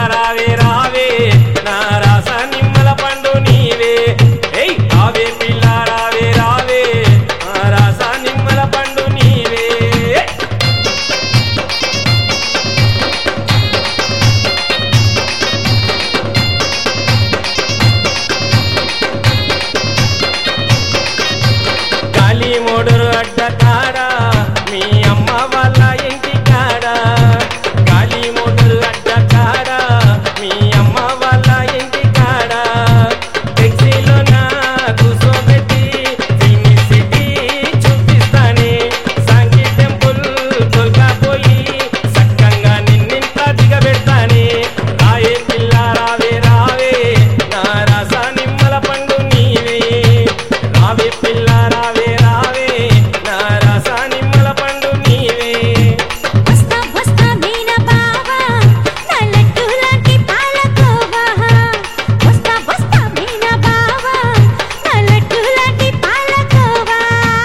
రావే రావే నా రాస నిమ్మల పండు నీవే ఏయ్ రావే పిల్ల రావే రావే నా రాస నిమ్మల పండు నీవే గాలి మోడురు అడ్డ కాడా మీ అమ్మ వాళ్ళ ఇంటి కాడా గాలి మోడురు అడ్డ కాడా మీ అమ్మ వాళ్ళ ఇంటి కాడా టెక్సీలో నా కూసోబెట్టి ఫిల్మీ సిటీ చూపిస్తానే సాంఘీ టెంపుల్ తొలకపోయి సక్కంగా నిన్నింత దిగబెడతానే రాయే పిల్ల రావే రావే నా రాస నిమ్మల పండు నీవే రావే పిల్ల రావే రావే నా రాస నిమ్మల పండు నీవే వస్తా వస్తా మీన బావా నా లడ్డు లాంటి పాలకోవా వస్తా వస్తా మీన బావా నా లడ్డు లాంటి పాలకోవా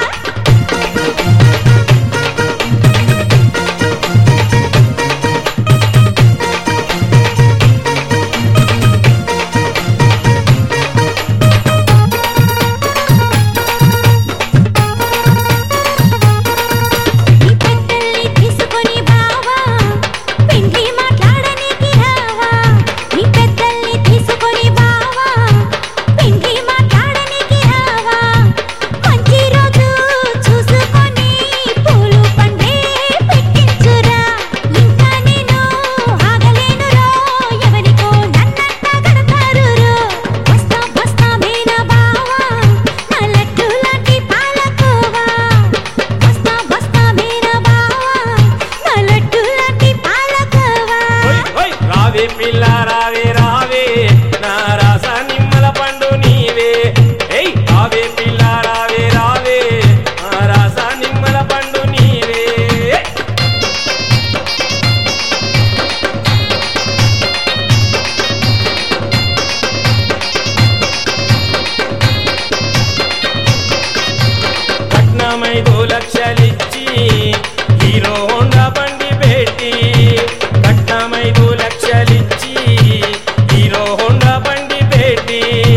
నీ పెద్దల్ని తీసుకొని బావా పెండ్లి మాట్లాడనీకి రావా నీ పెద్దల్ని తీసుకొని బావా పెండ్లి మాట్లాడనీకి రావా మంచి రోజు చూసుకొని పూలు పండే పెట్టించురా ఇంకా నేను ఆగలేనురో ఎవరికో నన్నంట కడతారురో వస్తా వస్తా మీన బావా నా లడ్డు లాంటి పాలకోవా వస్తా వస్తా మీన బావా నా లడ్డు లాంటి పాలకోవా ఓయ్ ఓయ్ రావే పిల్ల రావే రావే నా రాస నిమ్మల పండు నీవే ఏయ్ రావే పిల్ల రావే రావే నా రాస నిమ్మల పండు నీవే కట్నం 5 లక్షలిచ్చి హీరో హోండా బండి పెట్టి కట్నం 5 లక్షలిచ్చి హీరో హోండా బండి పెట్టి